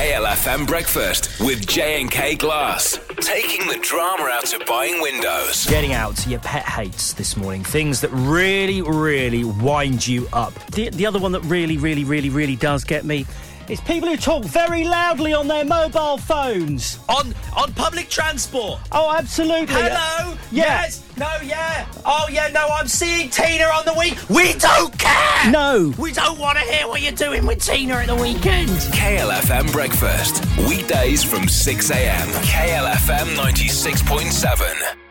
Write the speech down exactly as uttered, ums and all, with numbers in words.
K L F M Breakfast with J and K Glass. Taking the drama out of buying windows. Getting out to your pet hates this morning. Things that really, really wind you up. The, the other one that really, really, really, really does get me is people who talk very loudly on their mobile phones. On on public transport. Oh, absolutely. Hello? Yeah. Yes. No, yeah. Oh, yeah, no, I'm seeing Tina on the week. We don't care. No. We don't want to hear what you're doing with Tina at the weekend. K L F M Breakfast. Weekdays from six a.m. K L F M ninety-six point seven.